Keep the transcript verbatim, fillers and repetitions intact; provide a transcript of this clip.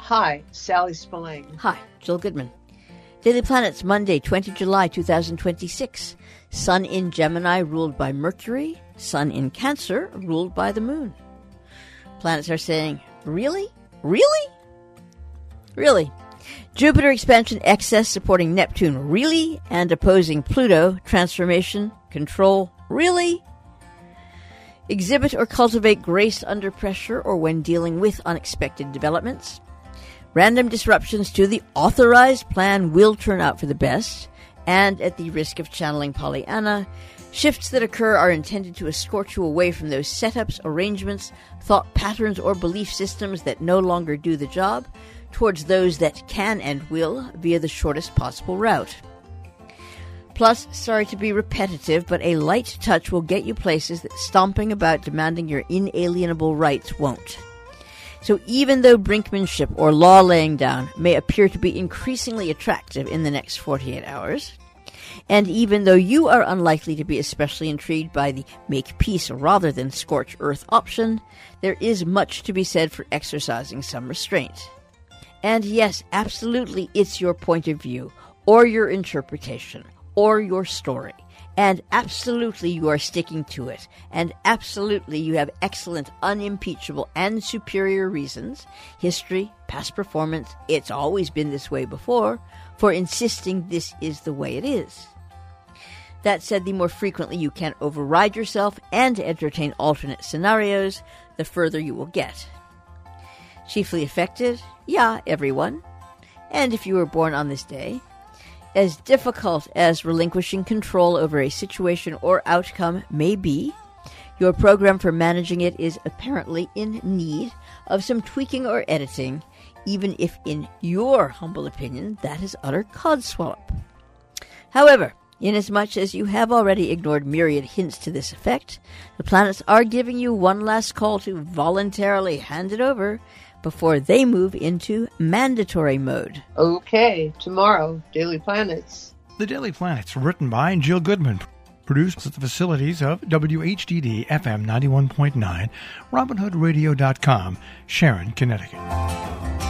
Hi, Sally Spillane. Hi, Jill Goodman. Daily Planets, Monday, the twentieth of July, two thousand twenty-six. Sun in Gemini, ruled by Mercury. Sun in Cancer, ruled by the Moon. Planets are saying, really? Really? Really? Jupiter expansion excess supporting Neptune, really? And opposing Pluto, transformation, control, really? Exhibit or cultivate grace under pressure or when dealing with unexpected developments. Random disruptions to the authorized plan will turn out for the best, and at the risk of channeling Pollyanna, shifts that occur are intended to escort you away from those setups, arrangements, thought patterns, or belief systems that no longer do the job, towards those that can and will via the shortest possible route. Plus, sorry to be repetitive, but a light touch will get you places that stomping about demanding your inalienable rights won't. So even though brinkmanship or law laying down may appear to be increasingly attractive in the next forty-eight hours, and even though you are unlikely to be especially intrigued by the make peace rather than scorch earth option, there is much to be said for exercising some restraint. And yes, absolutely, it's your point of view, or your interpretation, or your story. And absolutely you are sticking to it. And absolutely you have excellent, unimpeachable, and superior reasons, history, past performance, it's always been this way before, for insisting this is the way it is. That said, the more frequently you can override yourself and entertain alternate scenarios, the further you will get. Chiefly affected? Yeah, everyone. And if you were born on this day, as difficult as relinquishing control over a situation or outcome may be, your program for managing it is apparently in need of some tweaking or editing, even if in your humble opinion that is utter codswallop. However, inasmuch as you have already ignored myriad hints to this effect, the planets are giving you one last call to voluntarily hand it over before they move into mandatory mode. Okay, tomorrow, Daily Planets. The Daily Planets, written by Jill Goodman, produced at the facilities of W H D D F M ninety-one point nine, Robin Hood Radio dot com, Sharon, Connecticut.